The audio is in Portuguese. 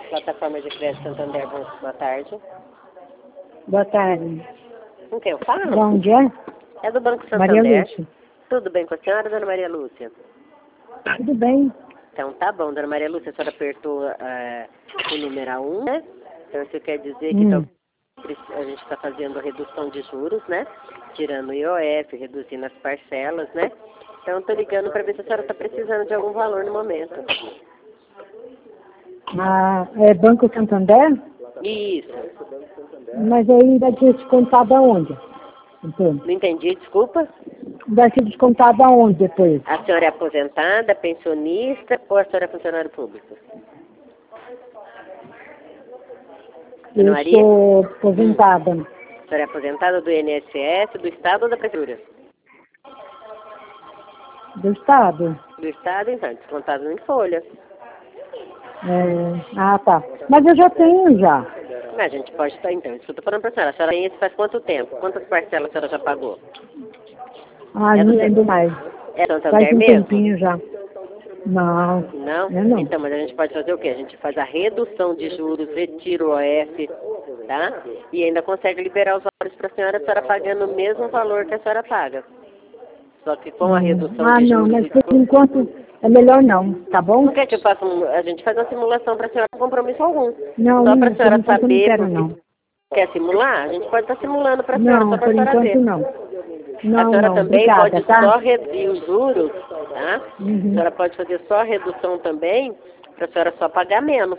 Plataforma de Crédito Santander, boa tarde. Boa tarde. Com quem eu falo? De onde é? É do Banco Maria Santander. Lúcia. Tudo bem com a senhora, dona Maria Lúcia? Tudo bem? Então tá bom, dona Maria Lúcia, a senhora apertou o número 1, né? Então isso quer dizer que a gente está fazendo redução de juros, né? Tirando o IOF, reduzindo as parcelas, né? Então eu tô ligando para ver se a senhora está precisando de algum valor no momento. Ah, é Banco Santander? Isso. Mas aí vai ser descontado aonde? Então, Não entendi, desculpa. vai ser descontado aonde depois? A senhora é aposentada, pensionista ou a senhora é funcionário público? Dona Eu Maria? sou aposentada. A senhora é aposentada do INSS, do Estado ou da Prefeitura? Do Estado? Do Estado, então, descontado em folha. Tá. Mas eu já tenho já. A gente pode estar, então, isso que eu estou falando para a senhora. A senhora tem isso faz quanto tempo? Quantas parcelas a senhora já pagou? Ah, não lembro mais. É Faz Santander um mesmo? tempinho já. Não. Não? Eu não. Então, mas a gente pode fazer o quê? A gente faz a redução de juros, retira o OF, tá? E ainda consegue liberar os valores para a senhora pagando o mesmo valor que a senhora paga. Só que com a redução de Não, juros... mas por enquanto é melhor não, tá bom? Não quer que eu faça a gente faz uma simulação para a senhora sem compromisso algum. Não, Só para a por senhora enquanto eu não saber... quero não. Quer simular? A gente pode estar simulando para a senhora, só Não, para a por senhora ver. enquanto não. A Não, senhora não, também obrigada, pode tá? só reduzir os juros, tá? A Uhum. senhora pode fazer só a redução também, para a senhora só pagar menos.